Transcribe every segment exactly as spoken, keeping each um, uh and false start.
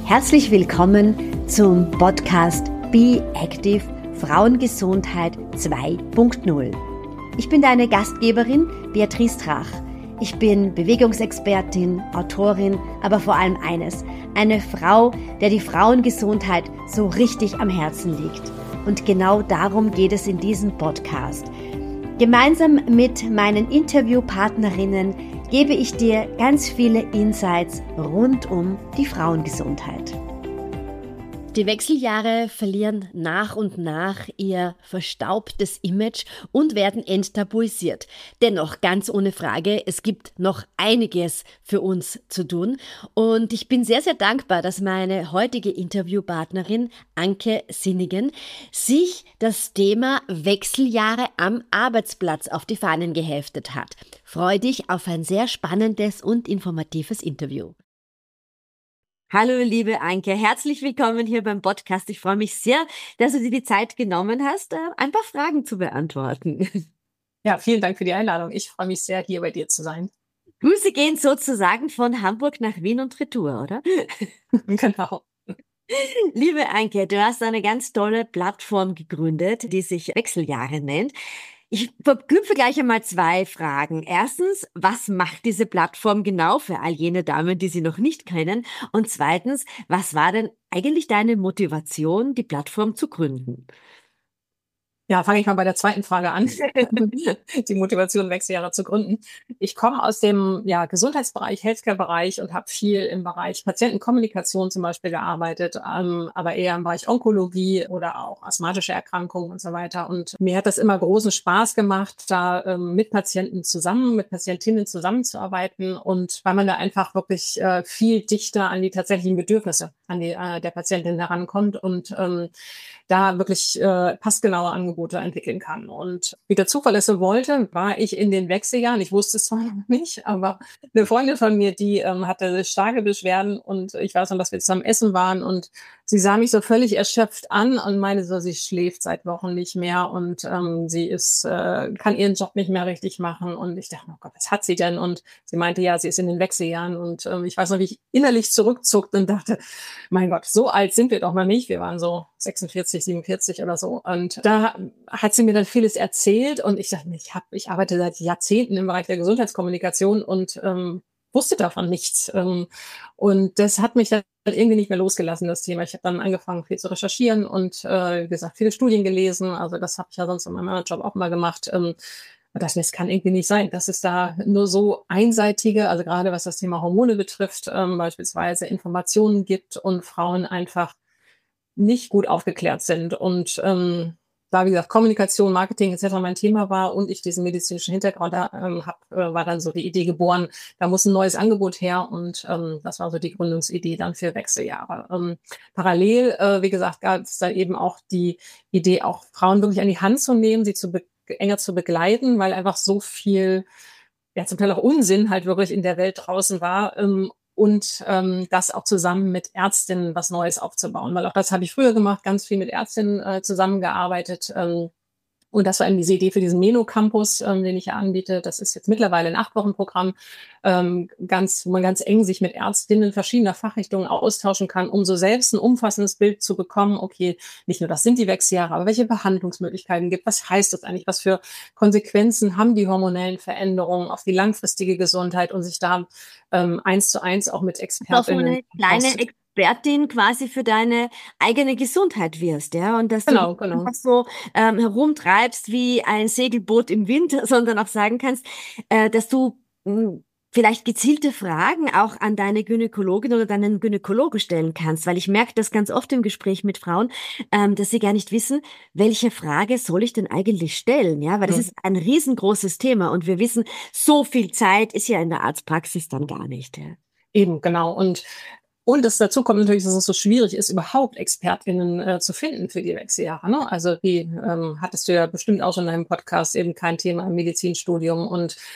Herzlich willkommen zum Podcast Be Active Frauengesundheit zwei Punkt null. Ich bin deine Gastgeberin Beatrice Drach. Ich bin Bewegungsexpertin, Autorin, aber vor allem eines, eine Frau, der die Frauengesundheit so richtig am Herzen liegt. Und genau darum geht es in diesem Podcast. Gemeinsam mit meinen Interviewpartnerinnen gebe ich dir ganz viele Insights rund um die Frauengesundheit. Die Wechseljahre verlieren nach und nach ihr verstaubtes Image und werden enttabuisiert. Dennoch, ganz ohne Frage, es gibt noch einiges für uns zu tun. Und ich bin sehr, sehr dankbar, dass meine heutige Interviewpartnerin Anke Sinnigen sich das Thema Wechseljahre am Arbeitsplatz auf die Fahnen geheftet hat. Freue dich auf ein sehr spannendes und informatives Interview. Hallo, liebe Anke, herzlich willkommen hier beim Podcast. Ich freue mich sehr, dass du dir die Zeit genommen hast, ein paar Fragen zu beantworten. Ja, vielen Dank für die Einladung. Ich freue mich sehr, hier bei dir zu sein. Grüße gehen sozusagen von Hamburg nach Wien und retour, oder? Genau. Liebe Anke, du hast eine ganz tolle Plattform gegründet, die sich Wechseljahre nennt. Ich verknüpfe gleich einmal zwei Fragen. Erstens, was macht diese Plattform genau für all jene Damen, die sie noch nicht kennen? Und zweitens, was war denn eigentlich deine Motivation, die Plattform zu gründen? Ja, fange ich mal bei der zweiten Frage an. Die Motivation, Wechseljahre zu gründen. Ich komme aus dem ja, Gesundheitsbereich, Healthcare-Bereich und habe viel im Bereich Patientenkommunikation zum Beispiel gearbeitet, ähm, aber eher im Bereich Onkologie oder auch asthmatische Erkrankungen und so weiter. Und mir hat das immer großen Spaß gemacht, da ähm, mit Patienten zusammen, mit Patientinnen zusammenzuarbeiten und weil man da einfach wirklich äh, viel dichter an die tatsächlichen Bedürfnisse an die, äh, der Patientin herankommt und ähm, da wirklich äh, passgenaue Angebote entwickeln kann. Und wie der Zufall es so wollte, war ich in den Wechseljahren, ich wusste es zwar noch nicht, aber eine Freundin von mir, die ähm, hatte starke Beschwerden und ich weiß noch, dass wir zusammen essen waren und sie sah mich so völlig erschöpft an und meinte so, sie schläft seit Wochen nicht mehr und ähm, sie ist äh, kann ihren Job nicht mehr richtig machen und ich dachte, oh Gott, was hat sie denn? Und sie meinte, ja, sie ist in den Wechseljahren und ähm, ich weiß noch, wie ich innerlich zurückzuckte und dachte, mein Gott, so alt sind wir doch noch nicht. Wir waren so sechsundvierzig, siebenundvierzig oder so. Und da hat sie mir dann vieles erzählt und ich dachte, ich hab, ich arbeite seit Jahrzehnten im Bereich der Gesundheitskommunikation und ähm, wusste davon nichts. Ähm, und das hat mich dann irgendwie nicht mehr losgelassen, das Thema. Ich habe dann angefangen, viel zu recherchieren und äh, wie gesagt, viele Studien gelesen. Also das habe ich ja sonst in meinem anderen Job auch mal gemacht. Ähm, und das, das kann irgendwie nicht sein, dass es da nur so einseitige, also gerade was das Thema Hormone betrifft, ähm, beispielsweise Informationen gibt und Frauen einfach nicht gut aufgeklärt sind. Und ähm, da, wie gesagt, Kommunikation, Marketing et cetera mein Thema war und ich diesen medizinischen Hintergrund da, ähm, habe, äh, war dann so die Idee geboren, da muss ein neues Angebot her und ähm, das war so die Gründungsidee dann für Wechseljahre. Ähm, parallel, äh, wie gesagt, gab es dann eben auch die Idee, auch Frauen wirklich an die Hand zu nehmen, sie zu be- enger zu begleiten, weil einfach so viel, ja zum Teil auch Unsinn halt wirklich in der Welt draußen war. Ähm, und ähm, das auch zusammen mit Ärztinnen was Neues aufzubauen. Weil auch das habe ich früher gemacht, ganz viel mit Ärztinnen äh, zusammengearbeitet. Ähm, und das war eben diese Idee für diesen Meno-Campus, ähm, den ich ja anbiete. Das ist jetzt mittlerweile ein Acht-Wochen-Programm, ähm, ganz, wo man ganz eng sich mit Ärztinnen verschiedener Fachrichtungen austauschen kann, um so selbst ein umfassendes Bild zu bekommen. Okay, nicht nur das sind die Wechseljahre, aber welche Behandlungsmöglichkeiten gibt? Was heißt das eigentlich? Was für Konsequenzen haben die hormonellen Veränderungen auf die langfristige Gesundheit und sich da ähm, eins zu eins auch mit Expertinnen Eine kleine Expertin quasi für deine eigene Gesundheit wirst, ja, und dass du Genau, nicht genau. einfach so ähm, herumtreibst wie ein Segelboot im Wind, sondern auch sagen kannst, äh, dass du mh, vielleicht gezielte Fragen auch an deine Gynäkologin oder deinen Gynäkologe stellen kannst, weil ich merke das ganz oft im Gespräch mit Frauen, ähm, dass sie gar nicht wissen, welche Frage soll ich denn eigentlich stellen, ja, weil das Mhm. ist ein riesengroßes Thema und wir wissen, so viel Zeit ist ja in der Arztpraxis dann gar nicht, ja. Eben, genau. Und Und es dazu kommt natürlich, dass es so schwierig ist, überhaupt ExpertInnen äh, zu finden für die Wechseljahre. Ne? Also die ähm, hattest du ja bestimmt auch schon in deinem Podcast eben kein Thema im Medizinstudium und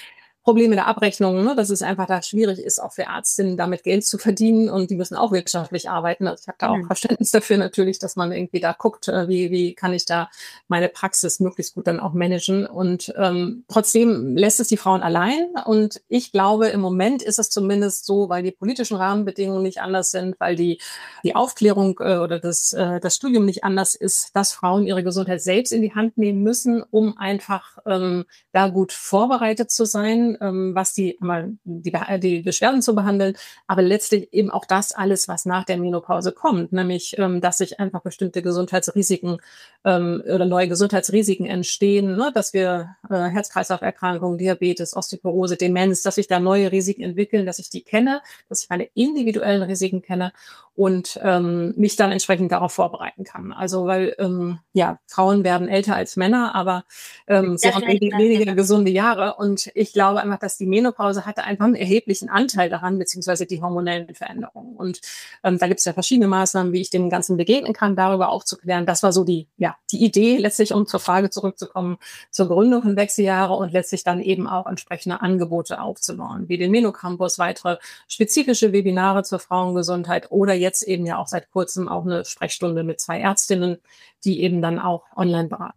Probleme der Abrechnung, ne, dass es einfach da schwierig ist, auch für Ärztinnen damit Geld zu verdienen und die müssen auch wirtschaftlich arbeiten. Also ich habe da auch Mhm. Verständnis dafür natürlich, dass man irgendwie da guckt, äh, wie, wie kann ich da meine Praxis möglichst gut dann auch managen. Und ähm, trotzdem lässt es die Frauen allein. Und ich glaube, im Moment ist es zumindest so, weil die politischen Rahmenbedingungen nicht anders sind, weil die, die Aufklärung äh, oder das, äh, das Studium nicht anders ist, dass Frauen ihre Gesundheit selbst in die Hand nehmen müssen, um einfach ähm, da gut vorbereitet zu sein, ähm, was die, einmal die, die Beschwerden zu behandeln, aber letztlich eben auch das alles, was nach der Menopause kommt, nämlich, ähm, dass sich einfach bestimmte Gesundheitsrisiken ähm, oder neue Gesundheitsrisiken entstehen, ne, dass wir äh, Herz-Kreislauf-Erkrankungen, Diabetes, Osteoporose, Demenz, dass sich da neue Risiken entwickeln, dass ich die kenne, dass ich meine individuellen Risiken kenne und ähm, mich dann entsprechend darauf vorbereiten kann. Also weil ähm, ja, Frauen werden älter als Männer, aber ähm, sie Sehr haben schlecht, ne? weniger gesunde Jahre und ich glaube einfach, dass die Menopause hatte einfach einen erheblichen Anteil daran, beziehungsweise die hormonellen Veränderungen. Und ähm, da gibt es ja verschiedene Maßnahmen, wie ich dem Ganzen begegnen kann, darüber aufzuklären. Das war so die, ja, die Idee letztlich, um zur Frage zurückzukommen, zur Gründung von Wechseljahre und letztlich dann eben auch entsprechende Angebote aufzubauen, wie den Menocampus, weitere spezifische Webinare zur Frauengesundheit oder jetzt eben ja auch seit kurzem auch eine Sprechstunde mit zwei Ärztinnen, die eben dann auch online beraten.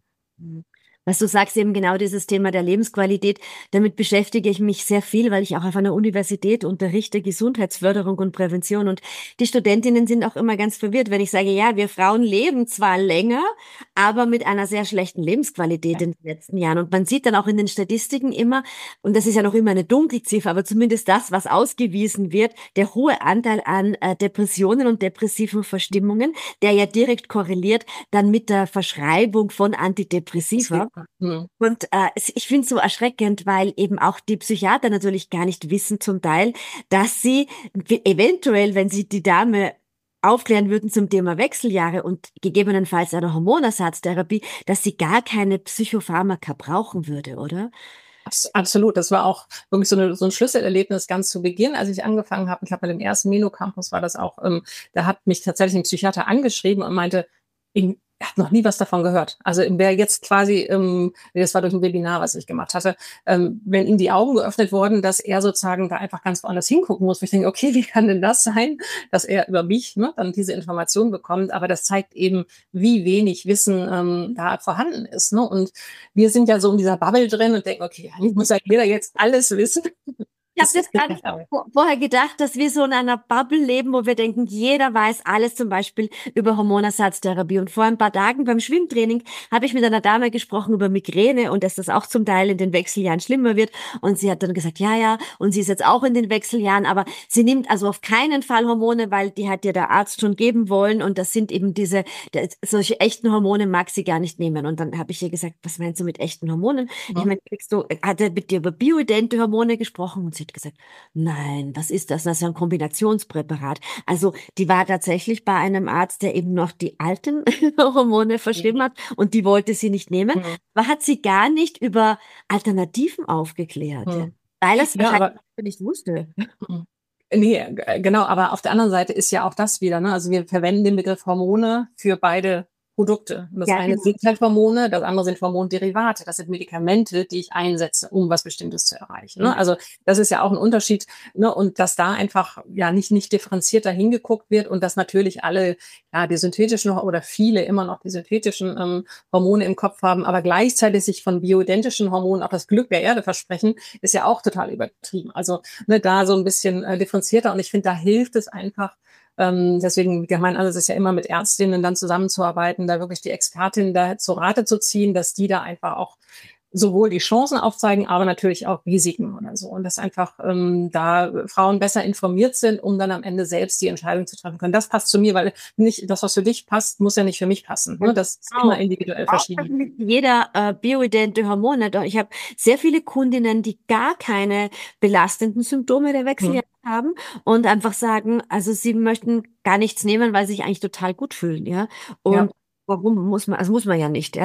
Was du sagst, eben genau dieses Thema der Lebensqualität, damit beschäftige ich mich sehr viel, weil ich auch auf einer Universität unterrichte, Gesundheitsförderung und Prävention. Und die Studentinnen sind auch immer ganz verwirrt, wenn ich sage, ja, wir Frauen leben zwar länger, aber mit einer sehr schlechten Lebensqualität in den letzten Jahren. Und man sieht dann auch in den Statistiken immer, und das ist ja noch immer eine Dunkelziffer, aber zumindest das, was ausgewiesen wird, der hohe Anteil an äh, Depressionen und depressiven Verstimmungen, der ja direkt korreliert dann mit der Verschreibung von Antidepressiva. Mhm. Und äh, es- ich finde es so erschreckend, weil eben auch die Psychiater natürlich gar nicht wissen zum Teil, dass sie w- eventuell, wenn sie die Dame aufklären würden zum Thema Wechseljahre und gegebenenfalls einer Hormonersatztherapie, dass sie gar keine Psychopharmaka brauchen würde, oder? Abs- Absolut, das war auch wirklich so, eine, so ein Schlüsselerlebnis ganz zu Beginn, als ich angefangen habe. Ich glaube, bei dem ersten Menocampus war das auch, ähm, da hat mich tatsächlich ein Psychiater angeschrieben und meinte, ihn, er hat noch nie was davon gehört. Also wer jetzt quasi, ähm, das war durch ein Webinar, was ich gemacht hatte, ähm, wenn ihm die Augen geöffnet wurden, dass er sozusagen da einfach ganz woanders hingucken muss. Wo ich denke, okay, wie kann denn das sein, dass er über mich ne, dann diese Information bekommt? Aber das zeigt eben, wie wenig Wissen ähm, da vorhanden ist. Ne? Und wir sind ja so in dieser Bubble drin und denken, okay, eigentlich muss ja jeder jetzt alles wissen. Ich habe das gerade vor- vorher gedacht, dass wir so in einer Bubble leben, wo wir denken, jeder weiß alles zum Beispiel über Hormonersatztherapie. Und vor ein paar Tagen beim Schwimmtraining habe ich mit einer Dame gesprochen über Migräne und dass das auch zum Teil in den Wechseljahren schlimmer wird. Und sie hat dann gesagt, ja, ja, und sie ist jetzt auch in den Wechseljahren, aber sie nimmt also auf keinen Fall Hormone, weil die hat ihr der Arzt schon geben wollen. Und das sind eben diese, das, solche echten Hormone mag sie gar nicht nehmen. Und dann habe ich ihr gesagt, was meinst du mit echten Hormonen? Ich Mhm. meine, kriegst du, hat er mit dir über bioidente Hormone gesprochen? Und sie hat gesagt, nein, was ist das? Das ist ja ein Kombinationspräparat. Also die war tatsächlich bei einem Arzt, der eben noch die alten Hormone verschrieben hat und die wollte sie nicht nehmen. Mhm. Aber hat sie gar nicht über Alternativen aufgeklärt, ja? Mhm. Weil er es Ja, wahrscheinlich aber nicht wusste. mhm. Nee, g- genau, aber auf der anderen Seite ist ja auch das wieder, ne? Also wir verwenden den Begriff Hormone für beide Produkte. Und das Ja, eine genau. sind halt Hormone, das andere sind Hormonderivate. Das sind Medikamente, die ich einsetze, um was Bestimmtes zu erreichen. Ne? Also das ist ja auch ein Unterschied, ne? Und dass da einfach ja nicht nicht differenzierter hingeguckt wird und dass natürlich alle ja die synthetischen oder viele immer noch die synthetischen ähm, Hormone im Kopf haben, aber gleichzeitig sich von bioidentischen Hormonen auch das Glück der Erde versprechen, ist ja auch total übertrieben. Also ne, da so ein bisschen äh, differenzierter und ich finde, da hilft es einfach. Ähm, deswegen, mein Ansatz ist ja immer mit Ärztinnen dann zusammenzuarbeiten, da wirklich die Expertinnen da zu Rate zu ziehen, dass die da einfach auch sowohl die Chancen aufzeigen, aber natürlich auch Risiken oder so. Und dass einfach ähm, da Frauen besser informiert sind, um dann am Ende selbst die Entscheidung zu treffen können. Das passt zu mir, weil nicht das, was für dich passt, muss ja nicht für mich passen. Ne? Das ist immer Genau. individuell Auch verschieden. nicht jeder äh, bioidente Hormone. Doch ich habe sehr viele Kundinnen, die gar keine belastenden Symptome der Hm. Wechseljahre haben und einfach sagen, also sie möchten gar nichts nehmen, weil sie sich eigentlich total gut fühlen, ja. Ja. Und warum muss man, also muss man ja nicht, ja.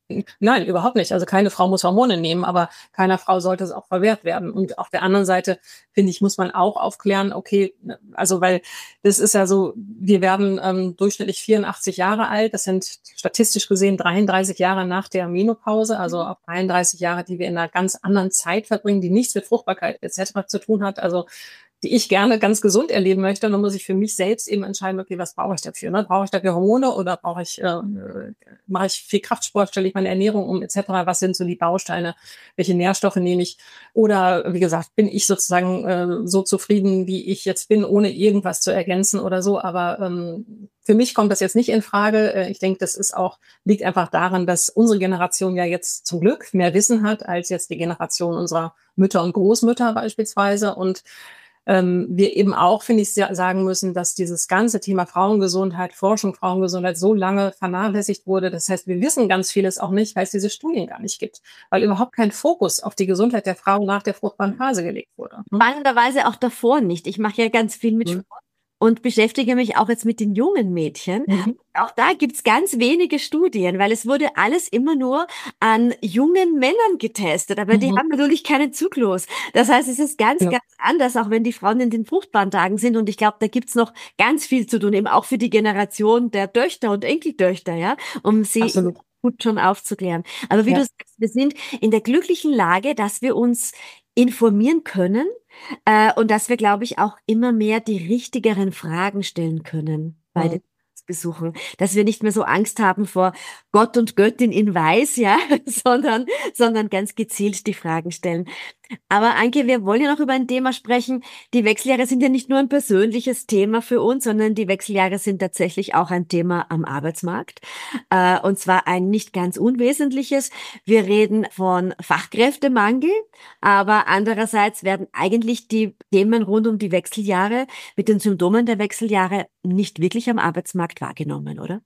Nein, überhaupt nicht. Also keine Frau muss Hormone nehmen, aber keiner Frau sollte es auch verwehrt werden. Und auf der anderen Seite, finde ich, muss man auch aufklären, okay, also weil das ist ja so, wir werden ähm, durchschnittlich vierundachtzig Jahre alt. Das sind statistisch gesehen dreiunddreißig Jahre nach der Menopause, also auch dreiunddreißig Jahre, die wir in einer ganz anderen Zeit verbringen, die nichts mit Fruchtbarkeit et cetera zu tun hat. Also die ich gerne ganz gesund erleben möchte. Und dann muss ich für mich selbst eben entscheiden, okay, was brauche ich dafür? Ne? Brauche ich dafür Hormone oder brauche ich, äh, mache ich viel Kraftsport, stelle ich meine Ernährung um et cetera. Was sind so die Bausteine? Welche Nährstoffe nehme ich? Oder wie gesagt, bin ich sozusagen äh, so zufrieden, wie ich jetzt bin, ohne irgendwas zu ergänzen oder so. Aber ähm, für mich kommt das jetzt nicht in Frage. Ich denke, das ist auch, liegt einfach daran, dass unsere Generation ja jetzt zum Glück mehr Wissen hat als jetzt die Generation unserer Mütter und Großmütter beispielsweise. Und ähm, wir eben auch, finde ich, sagen müssen, dass dieses ganze Thema Frauengesundheit, Forschung, Frauengesundheit so lange vernachlässigt wurde. Das heißt, wir wissen ganz vieles auch nicht, weil es diese Studien gar nicht gibt, weil überhaupt kein Fokus auf die Gesundheit der Frau nach der fruchtbaren Phase gelegt wurde. Hm? Spannenderweise auch davor nicht. Ich mache ja ganz viel mit Sport. Und beschäftige mich auch jetzt mit den jungen Mädchen. Mhm. Auch da gibt's ganz wenige Studien, weil es wurde alles immer nur an jungen Männern getestet, aber mhm. die haben natürlich keinen Zyklus. Das heißt, es ist ganz, ja. ganz anders, auch wenn die Frauen in den fruchtbaren Tagen sind. Und ich glaube, da gibt's noch ganz viel zu tun, eben auch für die Generation der Töchter und Enkeltöchter, ja, um sie Absolut. gut schon aufzuklären. Aber wie ja. du sagst, wir sind in der glücklichen Lage, dass wir uns informieren können, Äh, und dass wir, glaube ich, auch immer mehr die richtigeren Fragen stellen können bei mhm. den Besuchen, dass wir nicht mehr so Angst haben vor Gott und Göttin in Weiß, ja, sondern, sondern ganz gezielt die Fragen stellen. Aber Anke, wir wollen ja noch über ein Thema sprechen. Die Wechseljahre sind ja nicht nur ein persönliches Thema für uns, sondern die Wechseljahre sind tatsächlich auch ein Thema am Arbeitsmarkt. Äh, und zwar ein nicht ganz unwesentliches. Wir reden von Fachkräftemangel, aber andererseits werden eigentlich die Themen rund um die Wechseljahre mit den Symptomen der Wechseljahre nicht wirklich am Arbeitsmarkt wahrgenommen, oder?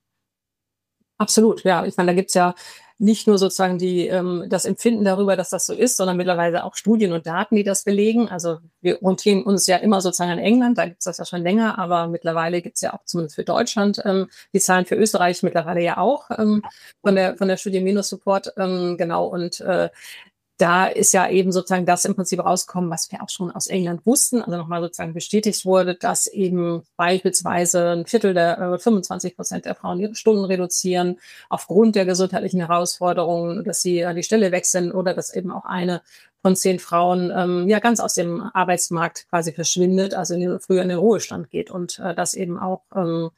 Absolut, ja. Ich meine, da gibt's ja nicht nur sozusagen die ähm, das Empfinden darüber, dass das so ist, sondern mittlerweile auch Studien und Daten, die das belegen. Also wir orientieren uns ja immer sozusagen an England, da gibt's das ja schon länger, aber mittlerweile gibt's ja auch zumindest für Deutschland ähm, die Zahlen, für Österreich mittlerweile ja auch ähm, von der von der Studie Minus Support, ähm, genau. Und äh, da ist ja eben sozusagen das im Prinzip rausgekommen, was wir auch schon aus England wussten, also nochmal sozusagen bestätigt wurde, dass eben beispielsweise ein Viertel der, äh, fünfundzwanzig Prozent der Frauen ihre Stunden reduzieren aufgrund der gesundheitlichen Herausforderungen, dass sie an die Stelle wechseln oder dass eben auch eine von zehn Frauen ähm, ja ganz aus dem Arbeitsmarkt quasi verschwindet, also in den, früher in den Ruhestand geht und äh, das eben auch ähm,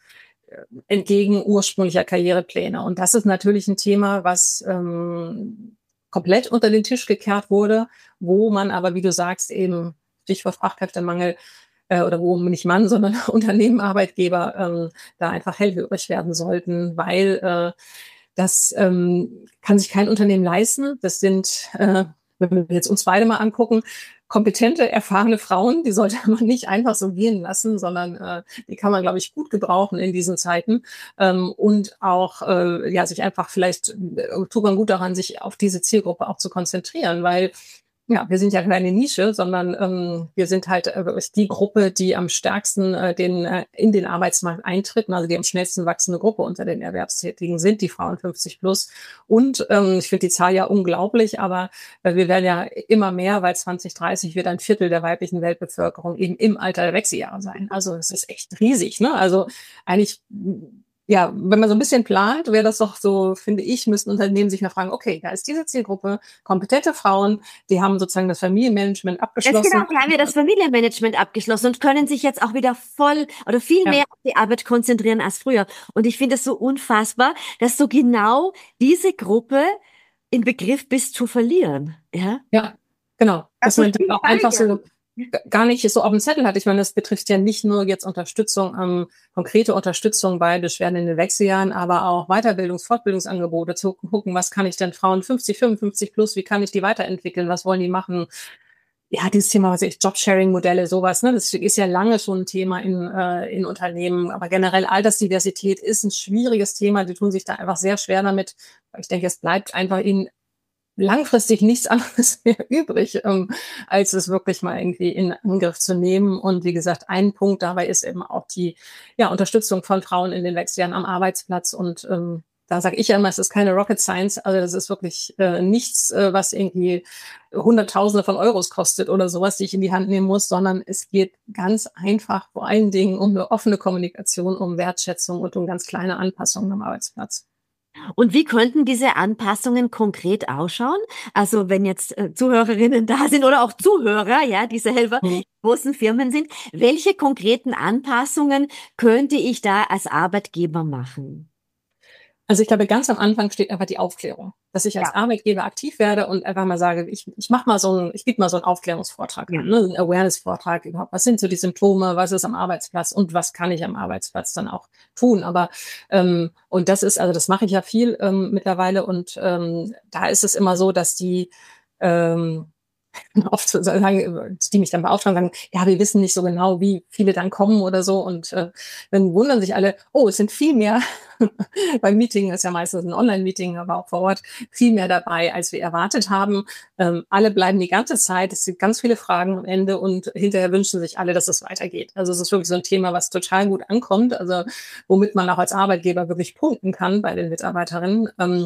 entgegen ursprünglicher Karrierepläne. Und das ist natürlich ein Thema, was ähm, komplett unter den Tisch gekehrt wurde, wo man aber, wie du sagst, eben Stichwort Fachkräftemangel äh, oder wo nicht Mann, sondern Unternehmen, Arbeitgeber ähm, da einfach hellhörig werden sollten, weil äh, das ähm, kann sich kein Unternehmen leisten. Das sind, äh, wenn wir jetzt uns beide mal angucken, kompetente, erfahrene Frauen, die sollte man nicht einfach so gehen lassen, sondern äh, die kann man, glaube ich, gut gebrauchen in diesen Zeiten ähm, und auch äh, ja sich einfach vielleicht äh, tut man gut daran, sich auf diese Zielgruppe auch zu konzentrieren, weil ja, wir sind ja keine Nische, sondern ähm, wir sind halt äh, die Gruppe, die am stärksten äh, den, äh, in den Arbeitsmarkt eintritt, also die am schnellsten wachsende Gruppe unter den Erwerbstätigen sind, die Frauen fünfzig plus. Und ähm, ich finde die Zahl ja unglaublich, aber äh, wir werden ja immer mehr, weil zwanzig dreißig wird ein Viertel der weiblichen Weltbevölkerung eben im Alter der Wechseljahre sein. Also es ist echt riesig, ne? Also eigentlich ja, wenn man so ein bisschen plant, wäre das doch so, finde ich, müssten Unternehmen sich mal fragen, okay, da ist diese Zielgruppe, kompetente Frauen, die haben sozusagen das Familienmanagement abgeschlossen. Das genau, die haben ja das Familienmanagement abgeschlossen und können sich jetzt auch wieder voll oder viel ja. mehr auf die Arbeit konzentrieren als früher. Und ich finde es so unfassbar, dass du genau diese Gruppe in Begriff bist zu verlieren. Ja, ja genau. Dass man die auch einfach so gar nicht so auf dem Zettel hat. Ich meine, das betrifft ja nicht nur jetzt Unterstützung, ähm, konkrete Unterstützung bei Beschwerden in den Wechseljahren, aber auch Weiterbildungs-, Fortbildungsangebote zu gucken, was kann ich denn Frauen fünfzig, fünfundfünfzig plus, wie kann ich die weiterentwickeln, was wollen die machen? Ja, dieses Thema, was ich, Jobsharing-Modelle, sowas, ne, das ist ja lange schon ein Thema in, äh, in Unternehmen, aber generell Altersdiversität ist ein schwieriges Thema, die tun sich da einfach sehr schwer damit. Ich denke, es bleibt einfach ihnen langfristig nichts anderes mehr übrig, ähm, als es wirklich mal irgendwie in Angriff zu nehmen. Und wie gesagt, ein Punkt dabei ist eben auch die ja, Unterstützung von Frauen in den Wechseljahren am Arbeitsplatz. Und ähm, da sage ich ja immer, es ist keine Rocket Science, also das ist wirklich äh, nichts, äh, was irgendwie Hunderttausende von Euros kostet oder sowas, die ich in die Hand nehmen muss, sondern es geht ganz einfach vor allen Dingen um eine offene Kommunikation, um Wertschätzung und um ganz kleine Anpassungen am Arbeitsplatz. Und wie könnten diese Anpassungen konkret ausschauen? Also wenn jetzt äh, Zuhörerinnen da sind oder auch Zuhörer, ja, die selber Mhm. großen Firmen sind, welche konkreten Anpassungen könnte ich da als Arbeitgeber machen? Also ich glaube, ganz am Anfang steht einfach die Aufklärung, dass ich als Ja, Arbeitgeber aktiv werde und einfach mal sage, ich, ich mache mal so einen, ich biete mal so einen Aufklärungsvortrag ja. an, ne, einen Awareness-Vortrag überhaupt. Was sind so die Symptome, was ist am Arbeitsplatz und was kann ich am Arbeitsplatz dann auch tun? Aber ähm, und das ist, also das mache ich ja viel ähm, mittlerweile und ähm, da ist es immer so, dass die ähm, oft so sagen, die mich dann beauftragen, sagen, ja, wir wissen nicht so genau, wie viele dann kommen oder so. Und äh, dann wundern sich alle, oh, es sind viel mehr. Beim Meeting ist ja meistens ein Online-Meeting, aber auch vor Ort viel mehr dabei, als wir erwartet haben. Ähm, alle bleiben die ganze Zeit. Es gibt ganz viele Fragen am Ende und hinterher wünschen sich alle, dass es weitergeht. Also es ist wirklich so ein Thema, was total gut ankommt, also womit man auch als Arbeitgeber wirklich punkten kann bei den Mitarbeiterinnen. Ähm,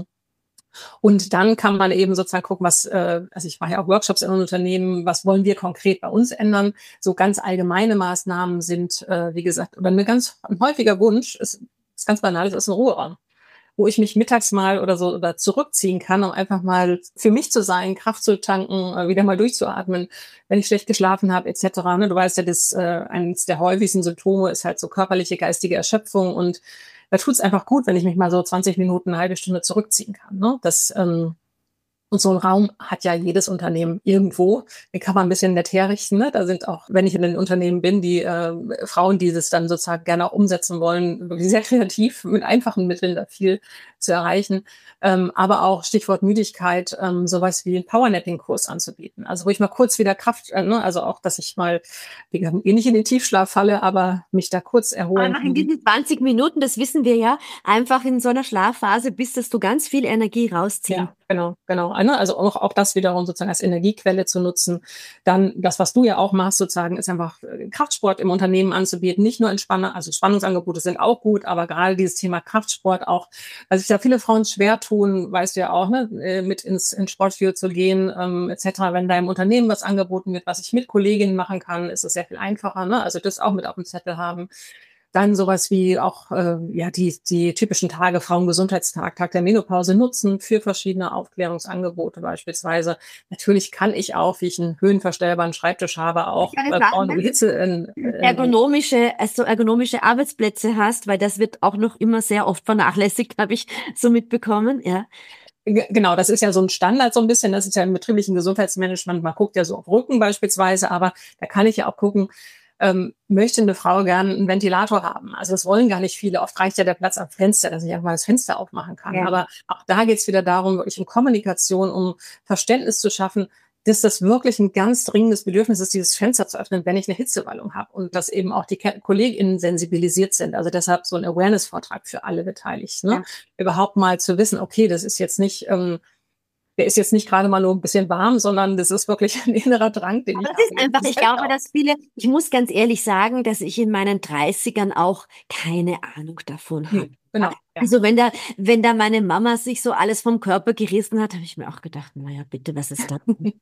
und dann kann man eben sozusagen gucken, was, äh, also ich mache ja auch Workshops in Unternehmen, was wollen wir konkret bei uns ändern? So ganz allgemeine Maßnahmen sind, äh, wie gesagt, oder eine ganz, ein häufiger Wunsch ist, ist ganz banal, das ist ein Ruheraum, wo ich mich mittags mal oder so oder zurückziehen kann, um einfach mal für mich zu sein, Kraft zu tanken, äh, wieder mal durchzuatmen, wenn ich schlecht geschlafen habe, et cetera. Ne? Du weißt ja, das äh, eines der häufigsten Symptome ist halt so körperliche, geistige Erschöpfung und da tut es einfach gut, wenn ich mich mal so zwanzig Minuten, eine halbe Stunde zurückziehen kann. Ne? Das ähm, und so ein Raum hat ja jedes Unternehmen irgendwo. Den kann man ein bisschen nett herrichten. Ne? Da sind auch, wenn ich in den Unternehmen bin, die äh, Frauen, die das dann sozusagen gerne auch umsetzen wollen, wirklich sehr kreativ, mit einfachen Mitteln da viel zu erreichen. Ähm, aber auch Stichwort Müdigkeit, ähm, sowas wie einen Powernapping-Kurs anzubieten. Also wo ich mal kurz wieder Kraft, äh, ne? Also auch, dass ich mal wie gesagt, eh nicht in den Tiefschlaf falle, aber mich da kurz erholen Einfach in kann. diesen zwanzig Minuten, das wissen wir ja, einfach in so einer Schlafphase bist, dass du ganz viel Energie rausziehen. Ja, genau, genau. Also auch, auch das wiederum sozusagen als Energiequelle zu nutzen. Dann das, was du ja auch machst, sozusagen, ist einfach äh, Kraftsport im Unternehmen anzubieten. Nicht nur Entspannung, also Entspannungsangebote sind auch gut, aber gerade dieses Thema Kraftsport auch, weil sich da viele Frauen schwer tun, weißt du ja auch, ne, äh, mit ins, ins Sportstudio zu gehen, ähm, et cetera. Wenn da im Unternehmen was angeboten wird, was ich mit Kolleginnen machen kann, ist es sehr viel einfacher. Ne? Also das auch mit auf dem Zettel haben. Dann sowas wie auch äh, ja die die typischen Tage, Frauengesundheitstag, Tag der Menopause nutzen für verschiedene Aufklärungsangebote beispielsweise. Natürlich kann ich auch, wie ich einen höhenverstellbaren Schreibtisch habe, auch Keine äh, Sachen, Frauen um Hitze in, in ergonomische, also ergonomische Arbeitsplätze hast, weil das wird auch noch immer sehr oft vernachlässigt, habe ich so mitbekommen, ja. Genau, das ist ja so ein Standard so ein bisschen. Das ist ja im betrieblichen Gesundheitsmanagement. Man guckt ja so auf Rücken beispielsweise, aber da kann ich ja auch gucken, ähm, möchte eine Frau gern einen Ventilator haben. Also das wollen gar nicht viele. Oft reicht ja der Platz am Fenster, dass ich einfach mal das Fenster aufmachen kann. Ja. Aber auch da geht es wieder darum, wirklich um Kommunikation, um Verständnis zu schaffen, dass das wirklich ein ganz dringendes Bedürfnis ist, dieses Fenster zu öffnen, wenn ich eine Hitzewallung habe und dass eben auch die KollegInnen sensibilisiert sind. Also deshalb so ein Awareness-Vortrag für alle Beteiligten. Ne? Ja. Überhaupt mal zu wissen, okay, das ist jetzt nicht... Ähm, der ist jetzt nicht gerade mal nur ein bisschen warm, sondern das ist wirklich ein innerer Drang, den Aber ich das ist habe. einfach, Das ich hält glaube, auch. dass viele, ich muss ganz ehrlich sagen, dass ich in meinen Dreißigern auch keine Ahnung davon habe. Nee, genau, ja. Also wenn da, wenn da meine Mama sich so alles vom Körper gerissen hat, habe ich mir auch gedacht, naja, bitte, was ist das?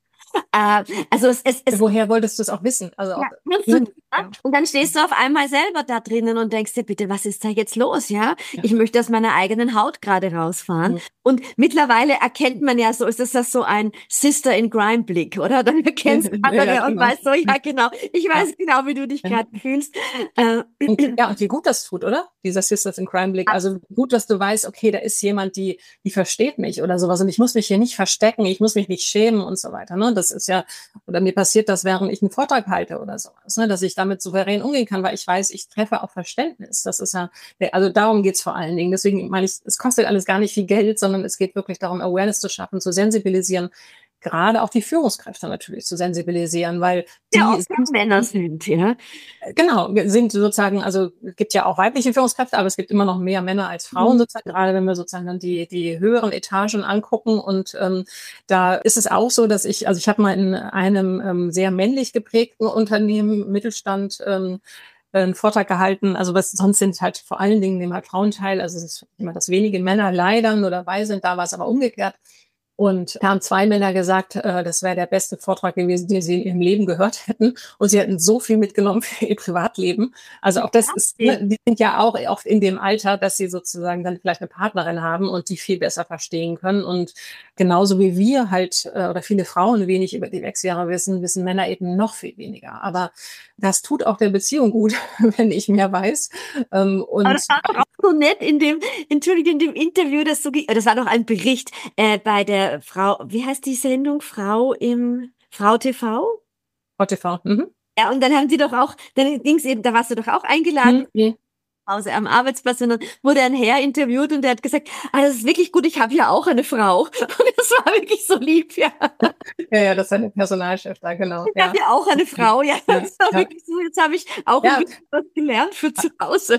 äh, also es, es, es Woher wolltest du es auch wissen? Also ja, auch, kannst du ne? nicht, ne? Ja, Und dann stehst du auf einmal selber da drinnen und denkst dir, bitte, was ist da jetzt los, ja? ja. Ich möchte aus meiner eigenen Haut gerade rausfahren. Mhm. Und mittlerweile erkennt man ja so, ist das so ein Sister in Crime Blick, oder? Dann erkennst du Ja, ja, andere und genau. weißt so, ja, genau, ich Ja. weiß genau, wie du dich Ja. gerade fühlst. Äh, Und, ja, und wie gut das tut, oder? Dieser Sisters in Crime Blick. Also gut, dass du weißt, okay, da ist jemand, die, die versteht mich oder sowas. Und ich muss mich hier nicht verstecken, ich muss mich nicht schämen und so weiter. Ne? Das ist ja, oder mir passiert das, während ich einen Vortrag halte oder sowas, ne? Dass ich damit souverän umgehen kann, weil ich weiß, ich treffe auch Verständnis. Das ist ja, also darum geht's vor allen Dingen. Deswegen meine ich, es kostet alles gar nicht viel Geld, sondern es geht wirklich darum, Awareness zu schaffen, zu sensibilisieren, gerade auch die Führungskräfte natürlich zu sensibilisieren, weil ja, die oft sind, Männer sind, ja. genau, sind sozusagen, also es gibt ja auch weibliche Führungskräfte, aber es gibt immer noch mehr Männer als Frauen Mhm. sozusagen, gerade wenn wir sozusagen dann die, die höheren Etagen angucken. Und ähm, da ist es auch so, dass ich, also ich habe mal in einem ähm, sehr männlich geprägten Unternehmen, Mittelstand, ähm, äh, einen Vortrag gehalten. Also was sonst sind halt vor allen Dingen nehmen halt Frauen teil. Also es ist immer, dass wenige Männer leider nur dabei sind. Da war es aber umgekehrt. Und da haben zwei Männer gesagt, äh, das wäre der beste Vortrag gewesen, den sie in ihrem Leben gehört hätten. Und sie hätten so viel mitgenommen für ihr Privatleben. Also auch das ist, ne, die sind ja auch oft in dem Alter, dass sie sozusagen dann vielleicht eine Partnerin haben und die viel besser verstehen können. Und genauso wie wir halt äh, oder viele Frauen wenig über die Wechseljahre wissen, wissen Männer eben noch viel weniger. Aber das tut auch der Beziehung gut, wenn ich mehr weiß. Ähm, und Aber das war doch auch so nett in dem, Entschuldige, in dem Interview, das so, ge- das war doch ein Bericht äh, bei der Frau, wie heißt die Sendung? Frau im Frau T V? Frau T V. Mhm. Ja, und dann haben die doch auch, dann ging's eben, da warst du doch auch eingeladen, Hm, nee. Hause am Arbeitsplatz, und dann wurde ein Herr interviewt und der hat gesagt, ah, das ist wirklich gut, ich habe ja auch eine Frau. Und das war wirklich so lieb, ja. Ja, ja, das ist der Personalchef da, genau. Ich Ja. habe ja auch eine Frau, ja. Ja, Das war ja. wirklich so, jetzt habe ich auch Ja. ein bisschen was gelernt für zu Hause.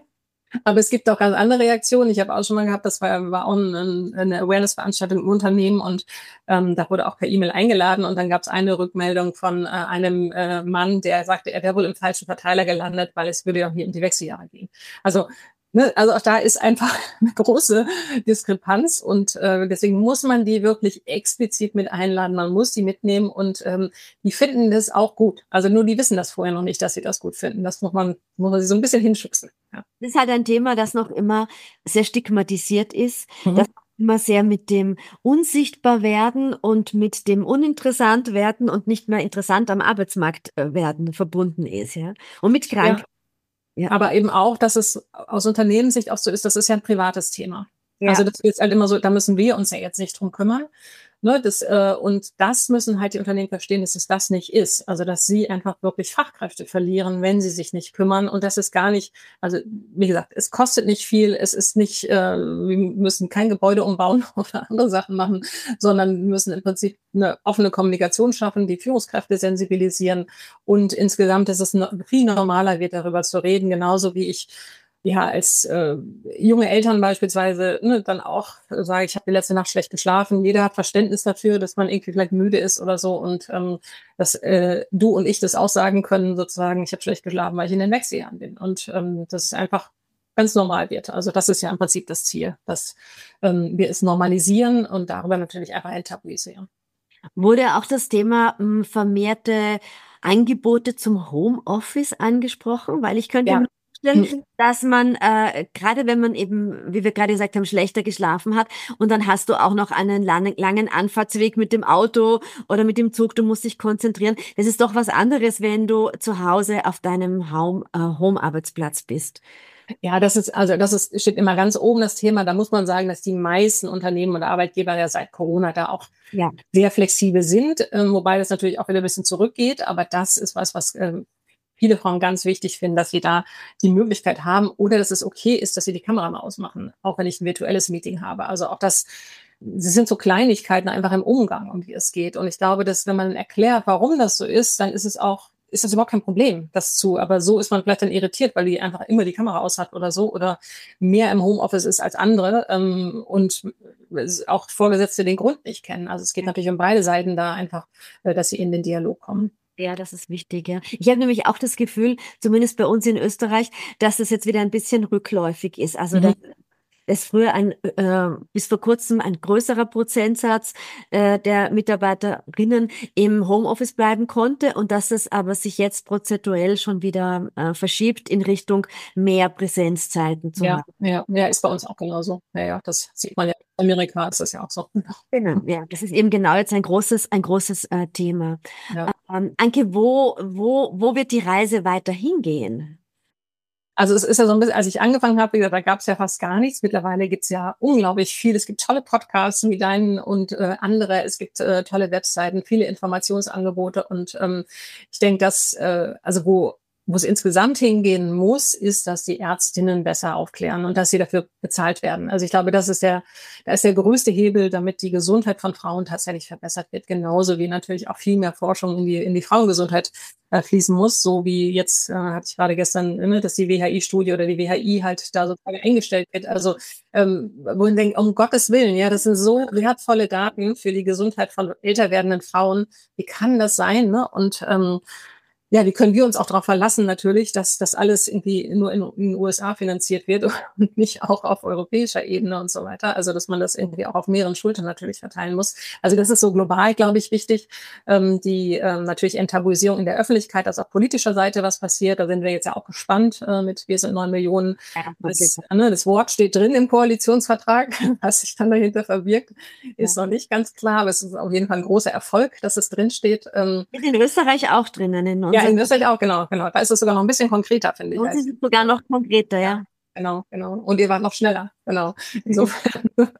Aber es gibt auch ganz andere Reaktionen. Ich habe auch schon mal gehabt, das war, war auch ein, eine Awareness-Veranstaltung im Unternehmen und ähm, da wurde auch per E-Mail eingeladen und dann gab es eine Rückmeldung von äh, einem äh, Mann, der sagte, er wäre wohl im falschen Verteiler gelandet, weil es würde ja hier um die Wechseljahre gehen. Also ne, also auch da ist einfach eine große Diskrepanz und äh, deswegen muss man die wirklich explizit mit einladen. Man muss die mitnehmen und ähm, die finden das auch gut. Also nur die wissen das vorher noch nicht, dass sie das gut finden. Das muss man, muss man sie so ein bisschen hinschubsen. Ja. Das ist halt ein Thema, das noch immer sehr stigmatisiert ist, Mhm. das immer sehr mit dem unsichtbar werden und mit dem uninteressant werden und nicht mehr interessant am Arbeitsmarkt äh, werden verbunden ist, ja. Und mit Krankheit. Ja. Aber eben auch, dass es aus Unternehmenssicht auch so ist, das ist ja ein privates Thema. Ja. Also das ist halt immer so, da müssen wir uns ja jetzt nicht drum kümmern. Ne, das, äh, und das müssen halt die Unternehmen verstehen, dass es das nicht ist. Also dass sie einfach wirklich Fachkräfte verlieren, wenn sie sich nicht kümmern. Und das ist gar nicht, also wie gesagt, es kostet nicht viel, es ist nicht, äh, wir müssen kein Gebäude umbauen oder andere Sachen machen, sondern müssen im Prinzip eine offene Kommunikation schaffen, die Führungskräfte sensibilisieren. Und insgesamt ist es no- viel normaler, wird darüber zu reden, genauso wie ich ja, als äh, junge Eltern beispielsweise ne, dann auch äh, sage, ich habe die letzte Nacht schlecht geschlafen. Jeder hat Verständnis dafür, dass man irgendwie vielleicht müde ist oder so und ähm, dass äh, du und ich das auch sagen können, sozusagen, ich habe schlecht geschlafen, weil ich in den Wechseljahren bin. Und ähm, das ist einfach ganz normal wird. Also das ist ja im Prinzip das Ziel, dass ähm, wir es normalisieren und darüber natürlich einfach enttabuisieren. Wurde auch das Thema mh, vermehrte Angebote zum Homeoffice angesprochen? Weil ich könnte Ja. mir vorstellen, dass man, äh, gerade wenn man eben, wie wir gerade gesagt haben, schlechter geschlafen hat und dann hast du auch noch einen langen, langen Anfahrtsweg mit dem Auto oder mit dem Zug, du musst dich konzentrieren. Das ist doch was anderes, wenn du zu Hause auf deinem Home, äh, Home-Arbeitsplatz bist. Ja, das ist, also das ist, steht immer ganz oben das Thema. Da muss man sagen, dass die meisten Unternehmen oder Arbeitgeber ja seit Corona da auch Ja. sehr flexibel sind, ähm, wobei das natürlich auch wieder ein bisschen zurückgeht. Aber das ist was, was ähm, viele Frauen ganz wichtig finden, dass sie da die Möglichkeit haben oder dass es okay ist, dass sie die Kamera mal ausmachen, auch wenn ich ein virtuelles Meeting habe. Also auch das, das sind so Kleinigkeiten einfach im Umgang, um die es geht. Und ich glaube, dass wenn man erklärt, warum das so ist, dann ist es auch ist das überhaupt kein Problem, das zu, aber so ist man vielleicht dann irritiert, weil die einfach immer die Kamera aus hat oder so oder mehr im Homeoffice ist als andere ähm, und auch Vorgesetzte den Grund nicht kennen. Also es geht natürlich um beide Seiten da einfach, äh, dass sie in den Dialog kommen. Ja, das ist wichtig, ja. Ich habe nämlich auch das Gefühl, zumindest bei uns in Österreich, dass das jetzt wieder ein bisschen rückläufig ist. Also, Mhm. dass es früher ein, äh, bis vor kurzem ein größerer Prozentsatz äh, der Mitarbeiterinnen im Homeoffice bleiben konnte und dass es aber sich jetzt prozentuell schon wieder äh, verschiebt in Richtung mehr Präsenzzeiten zu Ja, haben. ja, ja, ist bei uns auch genauso. Ja, ja, das sieht man ja. In Amerika ist das ja auch so. Genau, ja, das ist eben genau jetzt ein großes, ein großes äh, Thema. Ja. Ähm, Anke, wo, wo, wo wird die Reise weiter hingehen? Also es ist ja so ein bisschen, als ich angefangen habe, wie gesagt, da gab es ja fast gar nichts. Mittlerweile gibt's ja unglaublich viel. Es gibt tolle Podcasts wie deinen und äh, andere. Es gibt äh, tolle Webseiten, viele Informationsangebote. Und ähm, ich denke, dass, äh, also wo wo es insgesamt hingehen muss, ist, dass die Ärztinnen besser aufklären und dass sie dafür bezahlt werden. Also ich glaube, das ist der, da ist der größte Hebel, damit die Gesundheit von Frauen tatsächlich verbessert wird. Genauso wie natürlich auch viel mehr Forschung in die, in die Frauengesundheit äh, fließen muss. So wie jetzt, äh, hatte ich gerade gestern, ne, dass die W H I-Studie oder die W H I halt da sozusagen eingestellt wird. Also, ähm, wo ich denke, um Gottes Willen, ja, das sind so wertvolle Daten für die Gesundheit von älter werdenden Frauen. Wie kann das sein, ne? Und, ähm, Ja, wie können wir uns auch darauf verlassen natürlich, dass das alles irgendwie nur in, in den U S A finanziert wird und nicht auch auf europäischer Ebene und so weiter. Also dass man das irgendwie auch auf mehreren Schultern natürlich verteilen muss. Also das ist so global, glaube ich, wichtig. Ähm, die ähm, natürlich Enttabuisierung in der Öffentlichkeit, dass auf politischer Seite was passiert. Da sind wir jetzt ja auch gespannt äh, mit Wir sind neun Millionen. Ja, Das, ne, das Wort steht drin im Koalitionsvertrag. Was sich dann dahinter verbirgt, ist ja. noch nicht ganz klar. Aber es ist auf jeden Fall ein großer Erfolg, dass es drin steht. Ähm, Ist in Österreich auch drinnen, in ja, in unserem, Österreich auch, genau, genau. Da ist es sogar noch ein bisschen konkreter, finde bei ich, uns ist als es sogar noch konkreter, ja, ja. genau, genau. Und ihr wart noch schneller, genau. Insofern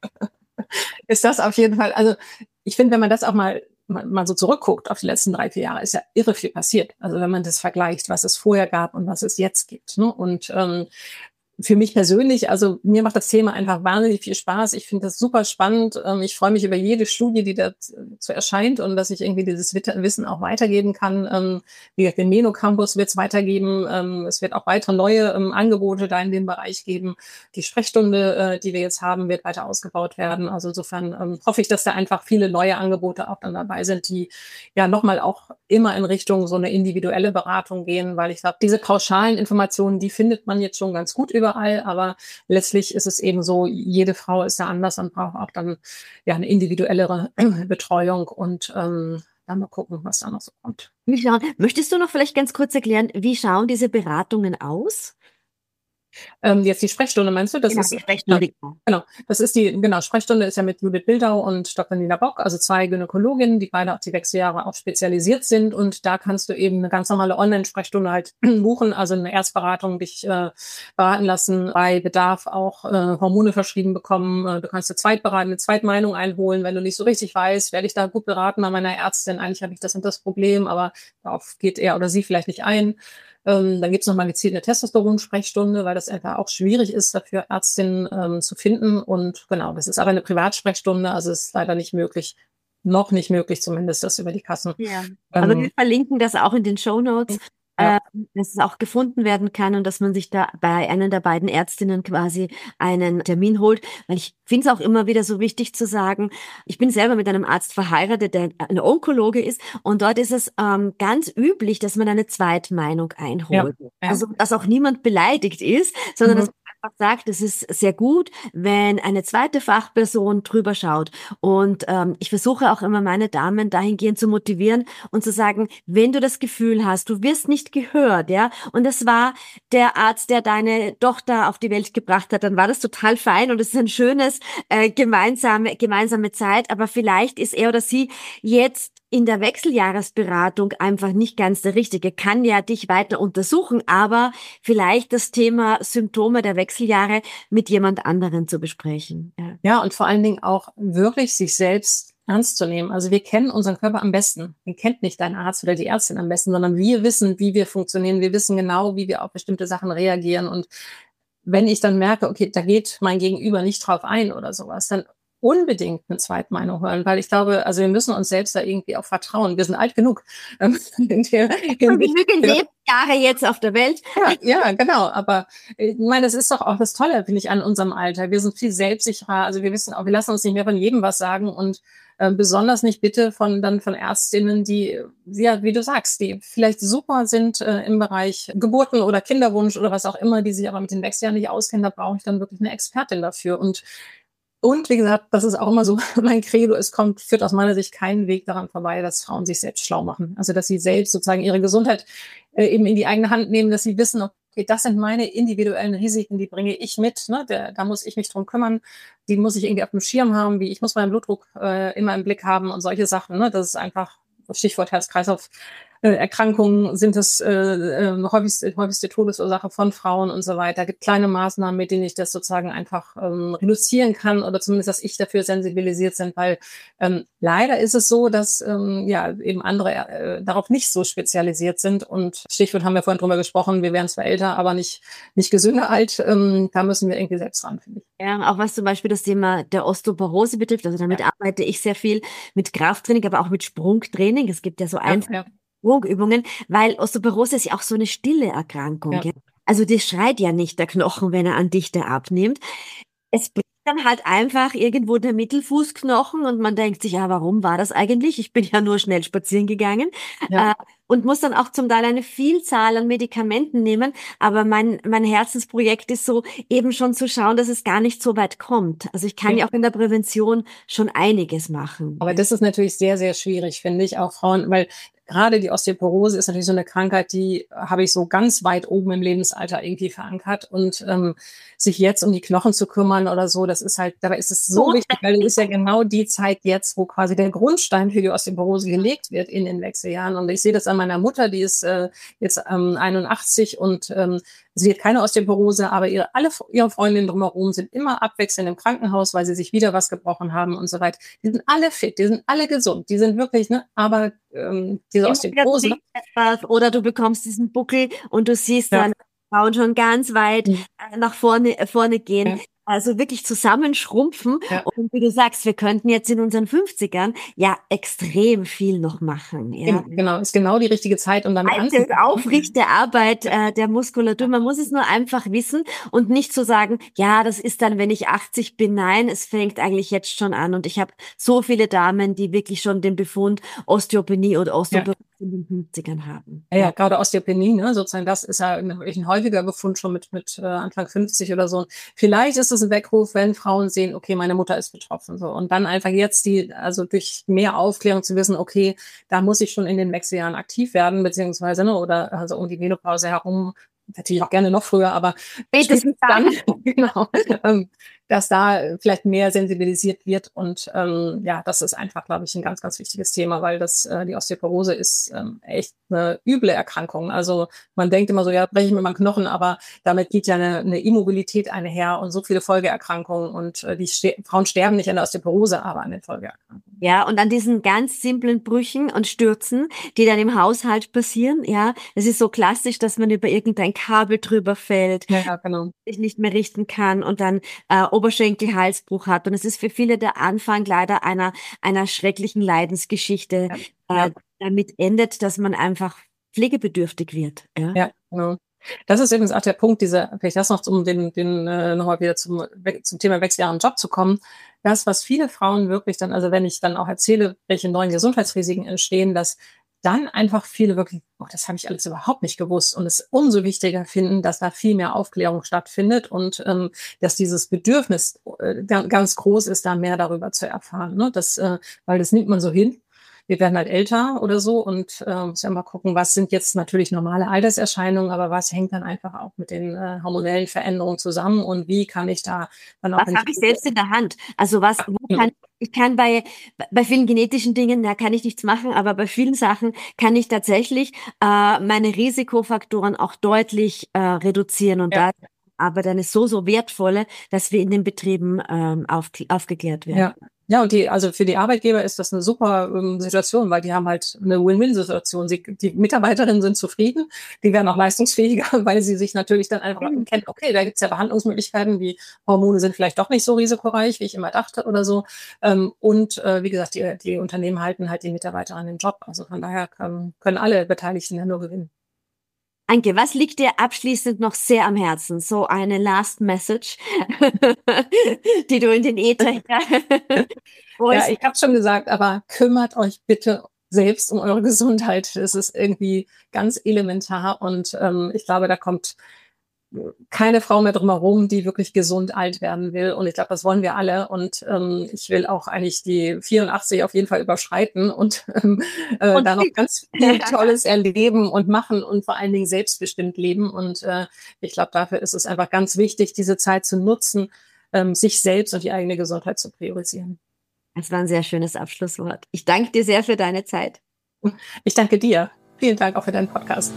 ist das auf jeden Fall, also ich finde, wenn man das auch mal, mal, mal so zurückguckt auf die letzten drei, vier Jahre, ist ja irre viel passiert. Also wenn man das vergleicht, was es vorher gab und was es jetzt gibt. Ne? Und ähm, für mich persönlich, also mir macht das Thema einfach wahnsinnig viel Spaß. Ich finde das super spannend. Ähm, Ich freue mich über jede Studie, die dazu erscheint und dass ich irgendwie dieses Wissen auch weitergeben kann. Ähm, Wie gesagt, den Meno Campus wird es weitergeben. Ähm, Es wird auch weitere neue ähm, Angebote da in dem Bereich geben. Die Sprechstunde, äh, die wir jetzt haben, wird weiter ausgebaut werden. Also insofern ähm, hoffe ich, dass da einfach viele neue Angebote auch dann dabei sind, die ja nochmal auch immer in Richtung so eine individuelle Beratung gehen, weil ich glaube, diese pauschalen Informationen, die findet man jetzt schon ganz gut überall, aber letztlich ist es eben so, jede Frau ist da anders und braucht auch dann ja eine individuellere Betreuung und ähm, dann mal gucken, was da noch so kommt. Wie schauen, möchtest du noch vielleicht ganz kurz erklären, wie schauen diese Beratungen aus? Ähm, jetzt die Sprechstunde, meinst du? Das Genau, ist, die ja, Sprechstunde. genau, das ist die, genau, Sprechstunde ist ja mit Judith Bildau und Doktor Nina Bock, also zwei Gynäkologinnen, die beide auf die Wechseljahre auch spezialisiert sind. Und da kannst du eben eine ganz normale Online-Sprechstunde halt buchen, also eine Erstberatung, dich äh, beraten lassen, bei Bedarf auch äh, Hormone verschrieben bekommen. Äh, du kannst eine Zweitberatung, eine Zweitmeinung einholen, wenn du nicht so richtig weißt, werde ich da gut beraten bei meiner Ärztin, eigentlich habe ich das und das Problem, aber darauf geht er oder sie vielleicht nicht ein. Ähm, dann gibt's noch mal gezielt eine Testosteron-Sprechstunde, weil das einfach auch schwierig ist, dafür Ärztinnen ähm, zu finden. Und genau, das ist aber eine Privatsprechstunde, also ist leider nicht möglich, noch nicht möglich zumindest, das über die Kassen. Ja, aber wir Ähm, verlinken das auch in den Shownotes, ja. äh, dass es auch gefunden werden kann und dass man sich da bei einer der beiden Ärztinnen quasi einen Termin holt. Weil ich finde es auch immer wieder so wichtig zu sagen, ich bin selber mit einem Arzt verheiratet, der ein Onkologe ist, und dort ist es ähm, ganz üblich, dass man eine Zweitmeinung Ja, einholt. ja. Also, dass auch niemand beleidigt ist, sondern Mhm. dass man einfach sagt, es ist sehr gut, wenn eine zweite Fachperson drüber schaut. Und ähm, ich versuche auch immer meine Damen dahingehend zu motivieren und zu sagen, wenn du das Gefühl hast, du wirst nicht gehört, ja, und es war der Arzt, der deine Tochter auf die Welt gebracht hat, dann war das total fein und es ist ein schönes äh, gemeinsame gemeinsame Zeit, aber vielleicht ist er oder sie jetzt in der Wechseljahresberatung einfach nicht ganz der Richtige, kann ja dich weiter untersuchen, aber vielleicht das Thema Symptome der Wechseljahre mit jemand anderen zu besprechen. Ja. Ja, und vor allen Dingen auch wirklich sich selbst ernst zu nehmen. Also wir kennen unseren Körper am besten. Den kennt nicht dein Arzt oder die Ärztin am besten, sondern wir wissen, wie wir funktionieren. Wir wissen genau, wie wir auf bestimmte Sachen reagieren. Und wenn ich dann merke, okay, da geht mein Gegenüber nicht drauf ein oder sowas, dann unbedingt eine Zweitmeinung hören, weil ich glaube, also wir müssen uns selbst da irgendwie auch vertrauen. Wir sind alt genug. ähm, in der Und Hinsicht. genügend Lebensjahre jetzt auf der Welt. Ja, ja, genau. Aber äh, ich meine, das ist doch auch das Tolle, finde ich, an unserem Alter. Wir sind viel selbstsicherer. Also wir wissen auch, wir lassen uns nicht mehr von jedem was sagen und äh, besonders nicht bitte von dann von Ärztinnen, die, ja, wie du sagst, die vielleicht super sind äh, im Bereich Geburten oder Kinderwunsch oder was auch immer, die sich aber mit den Wechseljahren nicht auskennen. Da brauche ich dann wirklich eine Expertin dafür. Und und wie gesagt, das ist auch immer so mein Credo, es kommt, führt aus meiner Sicht keinen Weg daran vorbei, dass Frauen sich selbst schlau machen. Also dass sie selbst sozusagen ihre Gesundheit äh, eben in die eigene Hand nehmen, dass sie wissen, okay, das sind meine individuellen Risiken, die bringe ich mit. Ne? Der, da muss ich mich drum kümmern, die muss ich irgendwie auf dem Schirm haben, wie ich muss meinen Blutdruck äh, immer im Blick haben und solche Sachen. Ne? Das ist einfach Stichwort Herz-Kreislauf. Erkrankungen sind das äh, äh, häufigste, häufigste Todesursache von Frauen und so weiter. Es gibt kleine Maßnahmen, mit denen ich das sozusagen einfach ähm, reduzieren kann oder zumindest, dass ich dafür sensibilisiert bin, weil ähm, leider ist es so, dass ähm, ja eben andere äh, darauf nicht so spezialisiert sind und Stichwort haben wir vorhin drüber gesprochen, wir werden zwar älter, aber nicht nicht gesünder alt. Ähm, da müssen wir irgendwie selbst ran, finde ich. Ja, auch was zum Beispiel das Thema der Osteoporose betrifft. Also damit Ja, arbeite ich sehr viel mit Krafttraining, aber auch mit Sprungtraining. Es gibt ja so ja, einfache ja, Sprungübungen, weil Osteoporose ist ja auch so eine stille Erkrankung. ja. Ja? Also das schreit ja nicht der Knochen, wenn er an Dichte abnimmt. Es bricht dann halt einfach irgendwo der Mittelfußknochen und man denkt sich, ja, warum war das eigentlich? Ich bin ja nur schnell spazieren gegangen. Ja. Äh, und muss dann auch zum Teil eine Vielzahl an Medikamenten nehmen. Aber mein, mein Herzensprojekt ist so, eben schon zu schauen, dass es gar nicht so weit kommt. Also ich kann ja, ja auch in der Prävention schon einiges machen. Aber das ist natürlich sehr, sehr schwierig, finde ich, auch Frauen, weil gerade die Osteoporose ist natürlich so eine Krankheit, die habe ich so ganz weit oben im Lebensalter irgendwie verankert. Und ähm, sich jetzt um die Knochen zu kümmern oder so, das ist halt, dabei ist es so wichtig, weil es ist ja genau die Zeit jetzt, wo quasi der Grundstein für die Osteoporose gelegt wird in den Wechseljahren. Und ich sehe das an meiner Mutter, die ist äh, jetzt ähm, einundachtzig und ähm, sie hat keine Osteoporose, aber ihre, alle ihre Freundinnen drumherum sind immer abwechselnd im Krankenhaus, weil sie sich wieder was gebrochen haben und so weiter. Die sind alle fit, die sind alle gesund, die sind wirklich, ne, aber ähm, diese Osteoporose. Oder du bekommst diesen Buckel und du siehst ja. dann Frauen schon ganz weit mhm. nach vorne, vorne gehen. Ja. Also wirklich zusammenschrumpfen. Ja. Und wie du sagst, wir könnten jetzt in unseren fünfzigern ja extrem viel noch machen. Ja. Genau, ist genau die richtige Zeit, um damit anzufangen. Aufrichte Arbeit äh, der Muskulatur. Man muss es nur einfach wissen und nicht so sagen, ja, das ist dann, wenn ich achtzig bin. Nein, es fängt eigentlich jetzt schon an. Und ich habe so viele Damen, die wirklich schon den Befund Osteopenie oder Osteoporose ja. in den fünfzigern haben. Ja, ja, gerade Osteopenie, ne, sozusagen, das ist ja ein, ein häufiger Befund schon mit mit äh, Anfang fünfzig oder so. Vielleicht ist es ein Weckruf, wenn Frauen sehen, okay, meine Mutter ist betroffen, so, und dann einfach jetzt die, also durch mehr Aufklärung zu wissen, okay, da muss ich schon in den Wechseljahren aktiv werden, beziehungsweise, ne, oder also um die Menopause herum, natürlich auch gerne noch früher, aber spätestens dann, genau, ähm, dass da vielleicht mehr sensibilisiert wird. Und ähm, ja, das ist einfach, glaube ich, ein ganz, ganz wichtiges Thema, weil das äh, die Osteoporose ist ähm, echt eine üble Erkrankung. Also man denkt immer so, ja, breche ich mir mal einen Knochen, aber damit geht ja eine, eine Immobilität einher und so viele Folgeerkrankungen. Und äh, die Ste- Frauen sterben nicht an der Osteoporose, aber an den Folgeerkrankungen. Ja, und an diesen ganz simplen Brüchen und Stürzen, die dann im Haushalt passieren, ja, es ist so klassisch, dass man über irgendein Kabel drüber fällt, ja, ja, genau. sich nicht mehr richten kann und dann äh, Oberschenkel-Halsbruch hat. Und es ist für viele der Anfang leider einer einer schrecklichen Leidensgeschichte, ja. äh, damit endet, dass man einfach pflegebedürftig wird. Ja, ja, genau. Das ist übrigens auch der Punkt, dieser, vielleicht das noch, um den, den äh, nochmal wieder zum, zum Thema Wechseljahre im Job zu kommen. Das, was viele Frauen wirklich dann, also wenn ich dann auch erzähle, welche neuen Gesundheitsrisiken entstehen, dass dann einfach viele wirklich, oh, das habe ich alles überhaupt nicht gewusst, und es umso wichtiger finden, dass da viel mehr Aufklärung stattfindet und ähm, dass dieses Bedürfnis äh, ganz groß ist, da mehr darüber zu erfahren. Ne? Das, äh, weil das nimmt man so hin. Wir werden halt älter oder so und äh, muss ja mal gucken, was sind jetzt natürlich normale Alterserscheinungen, aber was hängt dann einfach auch mit den äh, hormonellen Veränderungen zusammen und wie kann ich da dann auch... Was habe ich selbst in der Hand? Also was, wo kann, ich kann bei bei vielen genetischen Dingen, da kann ich nichts machen, aber bei vielen Sachen kann ich tatsächlich äh, meine Risikofaktoren auch deutlich äh, reduzieren, und ja. da aber dann ist so, so wertvolle, dass wir in den Betrieben ähm, auf, aufgeklärt werden. Ja. Ja, und die, also für die Arbeitgeber ist das eine super ähm, Situation, weil die haben halt eine Win-Win-Situation. Sie, die Mitarbeiterinnen sind zufrieden, die werden auch leistungsfähiger, weil sie sich natürlich dann einfach mhm. kennen, okay, da gibt's ja Behandlungsmöglichkeiten, die Hormone sind vielleicht doch nicht so risikoreich, wie ich immer dachte oder so. Ähm, und äh, wie gesagt, die, die Unternehmen halten halt die Mitarbeiter an den Job. Also von daher können, können alle Beteiligten ja nur gewinnen. Anke, was liegt dir abschließend noch sehr am Herzen? So eine Last Message, die du in den Äther... Ja, ich habe schon gesagt, aber kümmert euch bitte selbst um eure Gesundheit. Das ist irgendwie ganz elementar, und ähm, ich glaube, da kommt keine Frau mehr drum herum, die wirklich gesund alt werden will. Und ich glaube, das wollen wir alle. Und ähm, ich will auch eigentlich die vierundachtzig auf jeden Fall überschreiten und, ähm, äh, und da noch ganz viel Tolles erleben und machen und vor allen Dingen selbstbestimmt leben. Und äh, ich glaube, dafür ist es einfach ganz wichtig, diese Zeit zu nutzen, ähm, sich selbst und die eigene Gesundheit zu priorisieren. Das war ein sehr schönes Abschlusswort. Ich danke dir sehr für deine Zeit. Ich danke dir. Vielen Dank auch für deinen Podcast.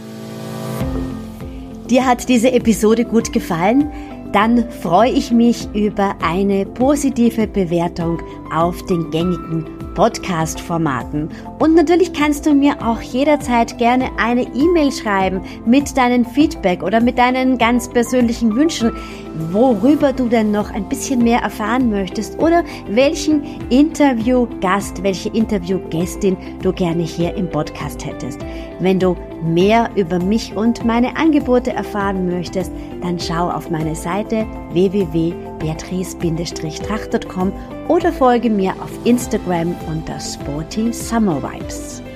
Dir hat diese Episode gut gefallen? Dann freue ich mich über eine positive Bewertung auf den gängigen Podcast-Formaten. Und natürlich kannst du mir auch jederzeit gerne eine E-Mail schreiben mit deinem Feedback oder mit deinen ganz persönlichen Wünschen, worüber du denn noch ein bisschen mehr erfahren möchtest oder welchen Interviewgast, welche Interviewgästin du gerne hier im Podcast hättest. Wenn du mehr über mich und meine Angebote erfahren möchtest, dann schau auf meine Seite w w w punkt beatrice tracht punkt com oder folge mir auf Instagram unter Sporty Summer Vibes.